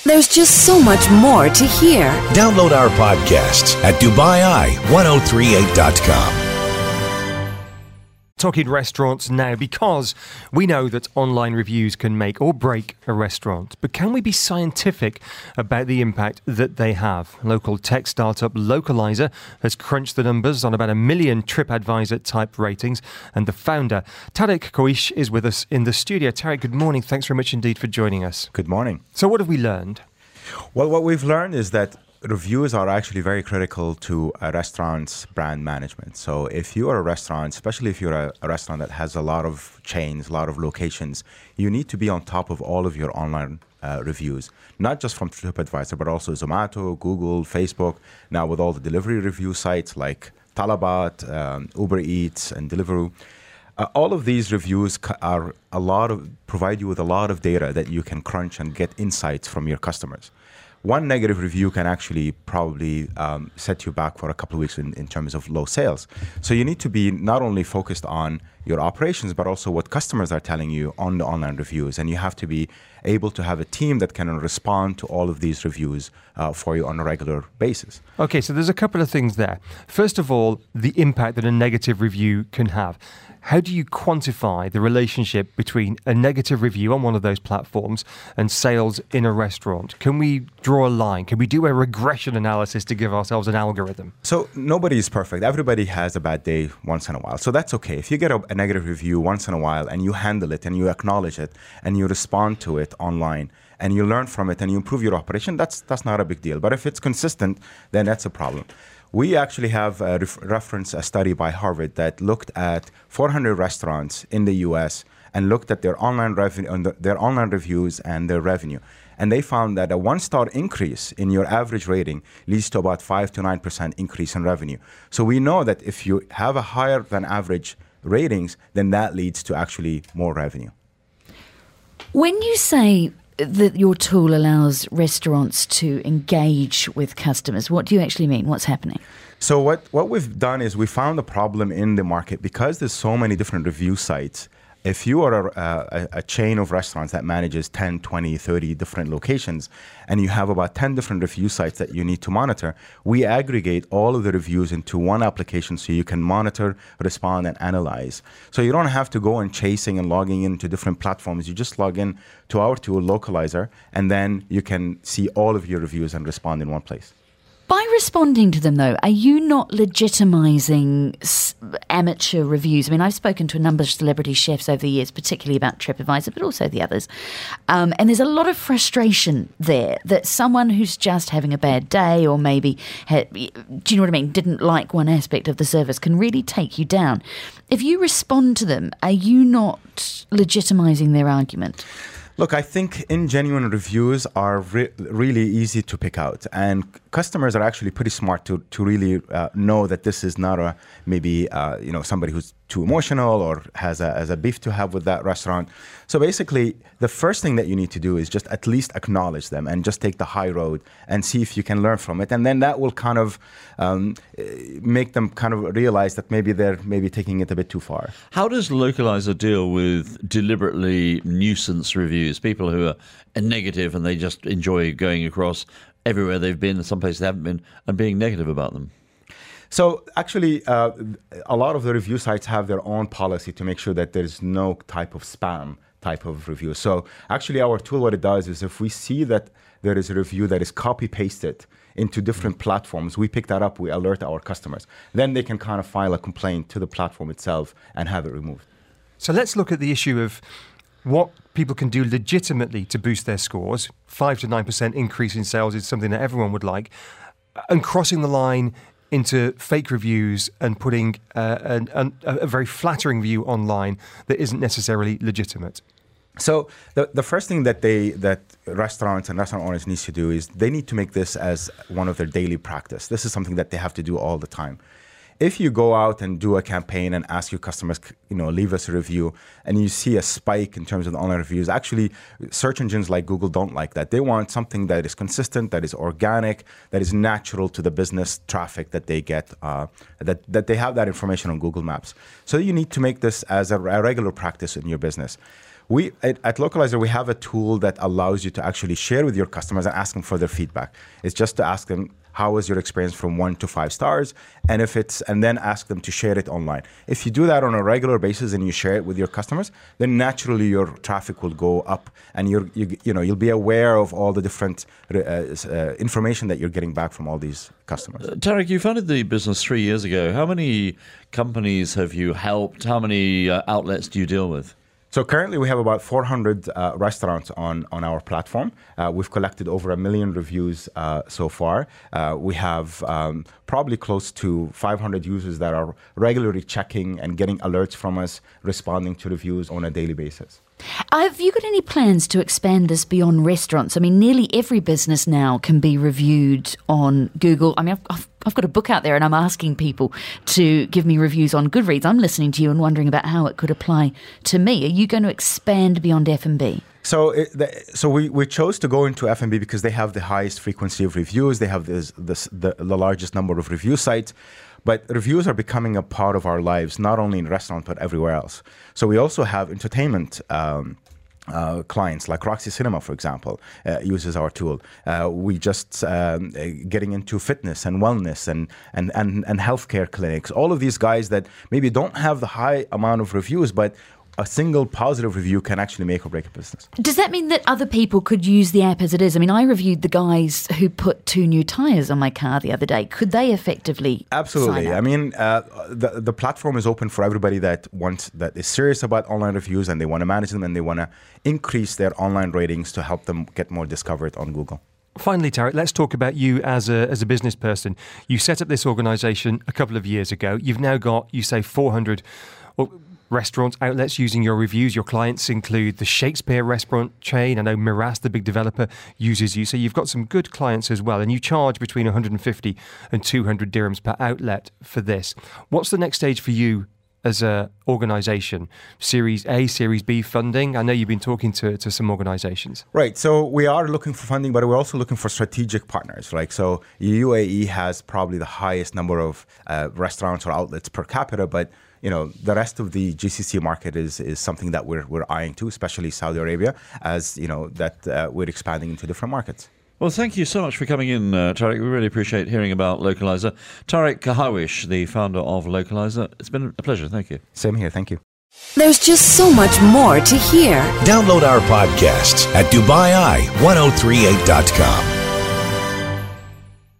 There's just so much more to hear. Download our podcasts at DubaiI1038.com. Talking restaurants now, because we know that online reviews can make or break a restaurant. But can we be scientific about the impact that they have? Local tech startup Localizer has crunched the numbers on about 1 million TripAdvisor type ratings. And the founder, Tarek Kouish, is with us in the studio. Tarek, good morning. Thanks very much indeed for joining us. Good morning. So what have we learned? Well, what we've learned is that reviews are actually very critical to a restaurant's brand management. So if you are a restaurant, especially if you're a restaurant that has a lot of chains, a lot of locations, you need to be on top of all of your online reviews, not just from TripAdvisor, but also Zomato, Google, Facebook. Now with all the delivery review sites like Talabat, Uber Eats, and Deliveroo. All of these reviews provide you with a lot of data that you can crunch and get insights from your customers. One negative review can actually probably set you back for a couple of weeks in terms of low sales. So you need to be not only focused on your operations, but also what customers are telling you on the online reviews. And you have to be able to have a team that can respond to all of these reviews for you on a regular basis. Okay, so there's a couple of things there. First of all, the impact that a negative review can have. How do you quantify the relationship between a negative review on one of those platforms and sales in a restaurant? Can we draw a line? Can we do a regression analysis to give ourselves an algorithm? So nobody is perfect. Everybody has a bad day once in a while. So that's okay. If you get a negative review once in a while and you handle it and you acknowledge it and you respond to it online and you learn from it and you improve your operation, that's not a big deal. But if it's consistent, then that's a problem. We actually have referenced a study by Harvard that looked at 400 restaurants in the U.S. and looked at their online revenue, their online reviews and their revenue. And they found that a 1-star increase in your average rating leads to about 5 to 9% increase in revenue. So we know that if you have a higher than average ratings, then that leads to actually more revenue. When you say that your tool allows restaurants to engage with customers, what do you actually mean? What's happening? So what we've done is we found a problem in the market because there's so many different review sites. If you are a chain of restaurants that manages 10, 20, 30 different locations, and you have about 10 different review sites that you need to monitor, we aggregate all of the reviews into one application so you can monitor, respond, and analyze. So you don't have to go and chasing and logging into different platforms. You just log in to our tool, Localizer, and then you can see all of your reviews and respond in one place. By responding to them, though, are you not legitimizing amateur reviews? I mean, I've spoken to a number of celebrity chefs over the years, particularly about TripAdvisor, but also the others. And there's a lot of frustration there that someone who's just having a bad day or maybe, do you know what I mean, didn't like one aspect of the service can really take you down. If you respond to them, are you not legitimizing their argument? Look, I think ingenuine reviews are really easy to pick out, and customers are actually pretty smart to really know that this is not maybe somebody who's too emotional or has a beef to have with that restaurant. So basically, the first thing that you need to do is just at least acknowledge them and just take the high road and see if you can learn from it, and then that will kind of make them kind of realize that maybe they're taking it a bit too far. How does Localizer deal with deliberately nuisance reviews? People who are negative and they just enjoy going across everywhere they've been, some places they haven't been, and being negative about them. So actually, a lot of the review sites have their own policy to make sure that there's no type of spam type of review. So actually, our tool, what it does is if we see that there is a review that is copy-pasted into different platforms, we pick that up, we alert our customers. Then they can kind of file a complaint to the platform itself and have it removed. So let's look at the issue of what people can do legitimately to boost their scores. 5 to 9% increase in sales is something that everyone would like. And crossing the line into fake reviews and putting a very flattering view online that isn't necessarily legitimate. So the first thing that restaurants and restaurant owners need to do is they need to make this as one of their daily practice. This is something that they have to do all the time. If you go out and do a campaign and ask your customers, leave us a review, and you see a spike in terms of the online reviews, actually, search engines like Google don't like that. They want something that is consistent, that is organic, that is natural to the business traffic that they get, that they have that information on Google Maps. So you need to make this as a regular practice in your business. At Localizer, we have a tool that allows you to actually share with your customers and ask them for their feedback. It's just to ask them, how was your experience from 1 to 5 stars? And then ask them to share it online. If you do that on a regular basis and you share it with your customers, then naturally your traffic will go up, and you'll be aware of all the different information that you're getting back from all these customers. Tarek, you founded the business 3 years ago. How many companies have you helped? How many outlets do you deal with? So currently we have about 400 restaurants on our platform. We've collected over 1 million reviews so far. We have probably close to 500 users that are regularly checking and getting alerts from us, responding to reviews on a daily basis. Have you got any plans to expand this beyond restaurants? I mean, nearly every business now can be reviewed on Google. I mean, I've got a book out there and I'm asking people to give me reviews on Goodreads. I'm listening to you and wondering about how it could apply to me. Are you going to expand beyond F&B? So we chose to go into F&B because they have the highest frequency of reviews. They have the largest number of review sites. But reviews are becoming a part of our lives, not only in restaurants, but everywhere else. So we also have entertainment clients like Roxy Cinema, for example, uses our tool. We just getting into fitness and wellness and healthcare clinics. All of these guys that maybe don't have the high amount of reviews, but a single positive review can actually make or break a business. Does that mean that other people could use the app as it is? I mean, I reviewed the guys who put 2 new tyres on my car the other day. Could they effectively Absolutely. sign up? I mean, the platform is open for everybody that is serious about online reviews and they want to manage them and they want to increase their online ratings to help them get more discovered on Google. Finally, Tarek, let's talk about you as a business person. You set up this organisation a couple of years ago. You've now got, you say, 400 restaurant outlets using your reviews. Your clients include the Shakespeare restaurant chain. I know Miras, the big developer, uses you. So you've got some good clients as well. And you charge between 150 and 200 dirhams per outlet for this. What's the next stage for you as an organisation? Series A, Series B funding? I know you've been talking to some organisations. Right. So we are looking for funding, but we're also looking for strategic partners. Like, so UAE has probably the highest number of restaurants or outlets per capita, but the rest of the GCC market is something that we're eyeing too, especially Saudi Arabia, as that we're expanding into different markets. Well, thank you so much for coming in, Tarek. We really appreciate hearing about Localizer. Tarek Kahawish, the founder of Localizer. It's been a pleasure. Thank you. Same here. Thank you. There's just so much more to hear. Download our podcasts at DubaiEye1038.com.